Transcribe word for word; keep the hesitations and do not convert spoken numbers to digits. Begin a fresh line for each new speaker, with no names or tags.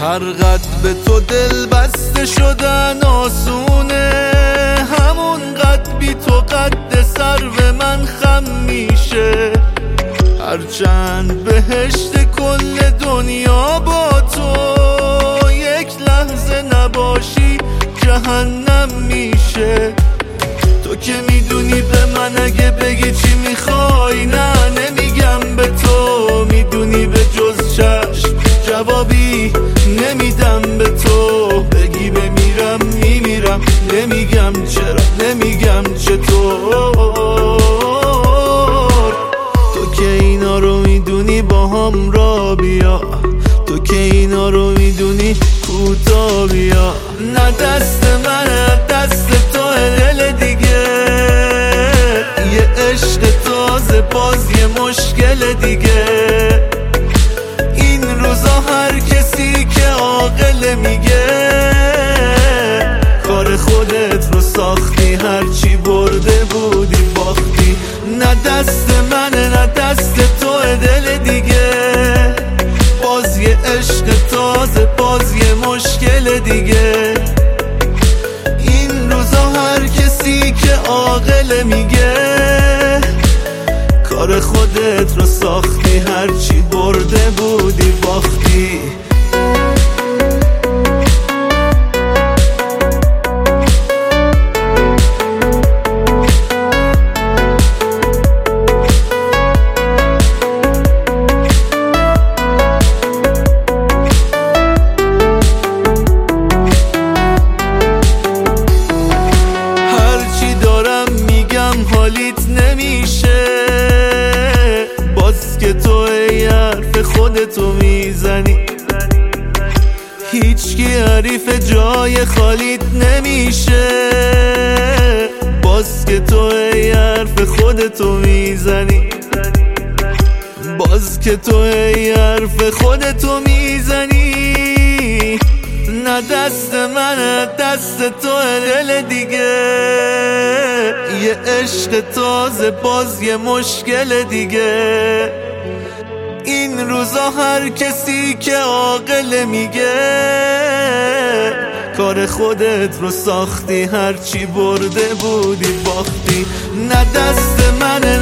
هر قد به تو دل بسته شدن آسونه، همون قد بی تو قد سرو من خم میشه. هرچند بهشت کل دنیا با تو، یک لحظه نباشی جهنم میشه. تو که میدونی به من اگه بگی چی میخوای نه نمیگم به تو، میدونی به جز چشم جوابی نمیدم به تو. بگی بمیرم میمیرم، نمیگم چرا نمیگم چطور. تو که اینا رو میدونی با هم را بیا، تو که اینا رو میدونی کوتا بیا. نه دست من دست تو دل دیگه، یه عشق تازه باز یه مشکل دیگه. این روزا هر کسی که عاقل میگه کار خودت رو ساختی، هرچی برده بودی باختی. نه دست منه نه دست تو دل دیگه، باز یه عشق تازه باز یه مشکل دیگه. این روزا هر کسی که عاقل میگه کار خودت رو ساختی، هرچی برده بودی باختی. حالیت نمیشه باز که تو ای حرف خودتو میزنی، هیچکی حریف جای خالیت نمیشه باز که تو ای حرف خودتو میزنی، باز که تو ای حرف خودتو میزنی. نه دست من دست تو دل دیگه، یه عشق تازه باز یه مشکل دیگه. این روزا هر کسی که عاقل میگه کار خودت رو ساختی، هرچی برده بودی باختی. نه دست من